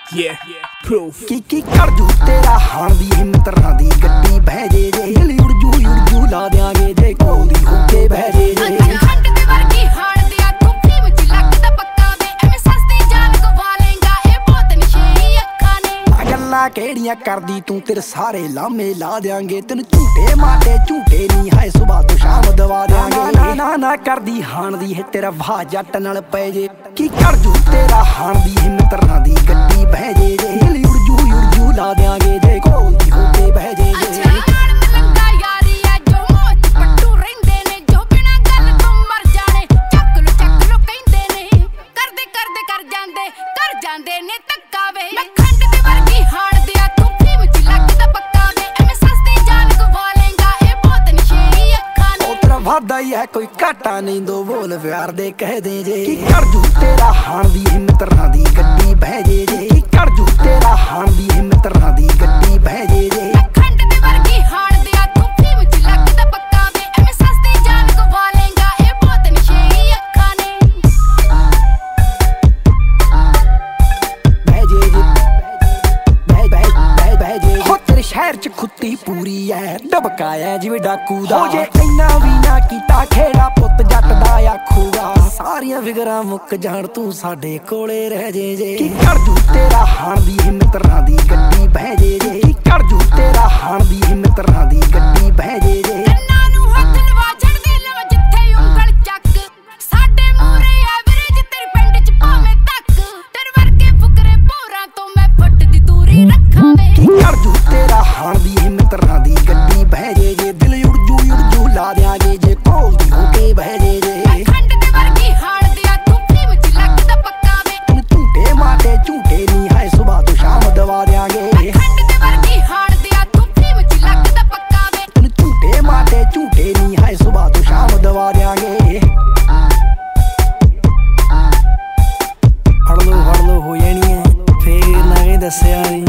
Yeah, proof. ਕੀ ਕਰ ਜੂ ਤੇਰਾ ਹਾਣ ਦੀ ਹਿੰਮਤ ਰਾਂ ਦੀ ਗੱਡੀ ਬਹਿ ਜੇ ਜੇ ਦਿਲ ਉੜ ਜੂ ਲਾ ਦਿਆਂਗੇ ਜੇ ਕੋਲ ਦੀ ਹੋ ਕੇ ਬਹਿ ਜੇ ਜੇ ਖੰਡ ਦੇ ਵਰਗੀ ਹਾਣ ਦਿਆ ਤੂੰ ਫੀਮ ਚ ਲੱਗਦਾ ਪੱਕਾ ਵੇ ਐਵੇਂ ਸਸਤੀ ਜਾਨ ਗਵਾ ਲੇਗਾ ਇਹ ਬਹੁਤ ਨਸ਼ੇੜੀ ਅੱਖਾਂ ਨੇ ਗੱਲਾਂ ਕਿਹੜੀਆਂ ਕਰਦੀ ਤੂੰ ਤੇਰੇ ਸਾਰੇ ਲਾਮੇ ਲਾ ਦਿਆਂਗੇ ਤੈਨੂੰ ਝੂਟੇ ਮਾਟੇ ਝੂਟੇ ਨਹੀਂ ਹਾਏ ਸੁਬਾਹ ਤੋਂ ਸ਼ਾਮ ਦਵਾ ਦਿਆਂਗੇ ਨਾ ਕਰਦੀ ਹਾਣ ਦੀ ਹੈ ਤੇਰਾ ਵਾਹ ਜੱਟ ਨਾਲ ਪੈ ਜੇ ਕੀ ਕਰ ਜੂ ਤੇਰਾ ਹਾਣ ਦੀ ਹਿੰਮਤ ਰਾਂ ਦੀ ਗੱਡੀ ਬਹਿ ਜੇ ਜੇ ਦਿਲ ਉੜ ਜੂ ਲਾ ਦਿਆਂਗੇ ਜੇ ਕੋਲ ਦੀ ਹੋ ਕੇ ਬਹਿ ਜੇ ਜੇ ਜਾਂਦੇ ਨੇ ਧੱਕਾ ਵੇ ਮੈਂ ਖੰਡ ਦੇ ਵਰਗੀ ਹਾਣ ਦਿਆ ਤੂੰ ਫੀਮ ਚ ਲੱਗਦਾ ਪੱਕਾ ਵੇ ਐਵੇਂ ਸਸਤੀ ਜਾਨ ਗਵਾ ਲੇਗਾ ਇਹ ਬਹੁਤ ਨਸ਼ੇੜੀ ਅੱਖਾਂ ਨੇ ਉਹ ਤੇਰਾ ਵਾਦਾ ਹੀ ਹੈ ਕੋਈ ਘਾਟਾ ਨਹੀਂ ਦੋ ਬੋਲ ਪਿਆਰ ਦੇ ਕਹਿ ਦੇ ਜੇ ਕੀ ਕਰ ਜੂ ਤੇਰਾ ਹਾਣ ਦੀ ਹਿੰਮਤ ਰਾਂ ਦੀ ਗੱਡੀ ਬਹਿ ਜੇ ਜੇ ਕੀ ਕਰ ਜੂ ਤੇਰਾ ਹਾਣ ਦੀ ਹਿੰਮਤ ਰਾਂ ਦੀ ਗੱਡੀ ਬਹਿ ਜੇ ਜੇ ਖੰਡ ਦੇ ਵਰਗੀ ਹਾਣ ਦਿਆ ਤੂੰ ਫੀਮ ਚ ਲੱਗਦਾ ਪੱਕਾ ਵੇ ਐਵੇਂ ਸਸਤੀ ਜਾਨ ਗਵਾ ਲੇਗਾ ਇਹ ਬਹੁਤ ਨਸ਼ੇੜੀ ਅੱਖਾਂ ਨੇ ਸ਼ਹਿਰ ਚ ਖੁੱਤੀ ਪੂਰੀ ਐ ਡਬਕਾਇਆ ਜਿਵੇਂ ਡਾਕੂ ਦਾ ਹੋ ਜੇ ਇੰਨਾ ਵੀ ਨਾ ਕੀਤਾ ਖੇੜਾ ਪੁੱਤ ਜੱਟ ਦਾ ਆਖੂਗਾ ਸਾਰੀਆਂ ਫਿਕਰਾਂ ਮੁੱਕ ਜਾਣ ਤੂੰ ਸਾਡੇ ਕੋਲੇ ਰਹਿ ਜੇ ਜੇ ਕੀ ਕਰ ਜੂ ਤੇਰਾ ਹਾਣ ਦੀ ਹਿੰਮਤ ਰਾਂ ਦੀ ਗੱਡੀ ਬਹਿ ਜੇ ਜੇ ਕੀ ਕਰ ਜੂ ਤੇਰਾ ਹਾਣ ਦੀ ਹਿੰਮਤ ਰਾਂ ਦੀ ਗੱਡੀ ਬਹਿ ਜੇ ਜੇ ਕੰਨਾਂ ਨੂੰ ਹੱਥ ਲਵਾ ਛੱਡਦੇ ਲਵਾ ਜਿੱਥੇ ਉਂਗਲ ਚੱਕ ਸਾਡੇ ਮੂਰੇ ਐਵਰੇਜ ਤੇਰੇ ਪਿੰਡ ਚ ਭਾਵੇਂ ਤੱਕ ਤੇਰੇ ਵਰਗੇ ਫੁਕਰੇ ਭੋਰਾਂ ਤੋਂ ਮੈਂ ਫੁੱਟ ਦੀ ਦੂਰੀ ਰੱਖਾਂ ਵੇ ਕੀ ਕਰ ਜੂ ਤੇਰਾ ਹਾਣ ਦੀ ਹਿੰਮਤ ਰਾਂ ਦੀ ਗੱਡੀ ਬਹਿ ਜੇ ਜੇ ਦਿਲ ਉੜ ਜੂ ਲਾ ਦਿਆਂਗੇ ਜੇ ਕੋਲ ਦੀ ਹੋ ਕੇ ਬਹਿ ਜੇ ਜੇ ਖੰਡ ਦੇ ਵਰਗੀ ਹਾਣ ਦਿਆ ਤੂੰ ਫੀਮ ਚ ਲੱਗਦਾ ਪੱਕਾ ਵੇ ਤੈਨੂੰ ਝੂਟੇ ਮਾਟੇ ਝੂਟੇ ਨਹੀਂ ਹਾਏ ਸੁਬਾਹ ਤੋਂ ਸ਼ਾਮ ਦਵਾ ਦਿਆਂਗੇ ਖੰਡ ਦੇ ਵਰਗੀ ਹਾਣ ਦਿਆ ਤੂੰ ਫੀਮ ਚ ਲੱਗਦਾ ਪੱਕਾ ਵੇ ਤੈਨੂੰ ਝੂਟੇ ਮਾਟੇ ਝੂਟੇ ਨਹੀਂ ਹਾਏ ਸੁਬਾਹ ਤੋਂ ਸ਼ਾਮ ਦਵਾ ਦਿਆਂਗੇ ਹੜ ਲੋ ਹੋ ਜਾਣੀ ਐ ਫੇਰ ਨਾ ਇਹ ਦੱਸਿਆ ਨੀ